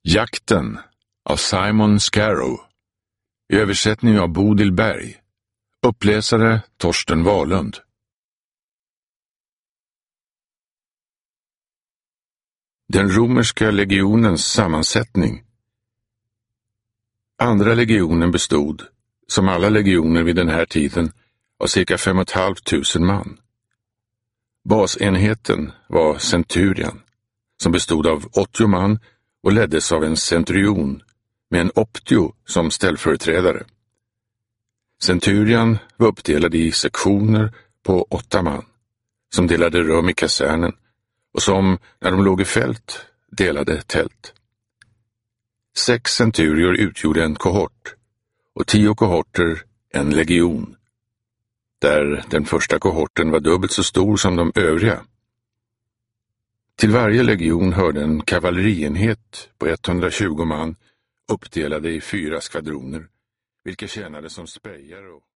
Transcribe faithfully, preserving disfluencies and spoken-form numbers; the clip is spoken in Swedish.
Jakten av Simon Scarrow. I översättning av Bodil Berg. Uppläsare Torsten Wahlund. Den romerska legionens sammansättning. Andra legionen bestod, som alla legioner vid den här tiden, av cirka fem och ett halvt tusen man. Basenheten var centurian, som bestod av åttio man och leddes av en centurion med en optio som ställföreträdare. Centurian var uppdelad i sektioner på åtta man, som delade rum i kasernen och som, när de låg i fält, delade tält. Sex centurior utgjorde en kohort och tio kohorter en legion, där den första kohorten var dubbelt så stor som de övriga. Till varje legion hörde en kavallerienhet på etthundratjugo man uppdelade i fyra skvadroner, vilka tjänade som sprejare och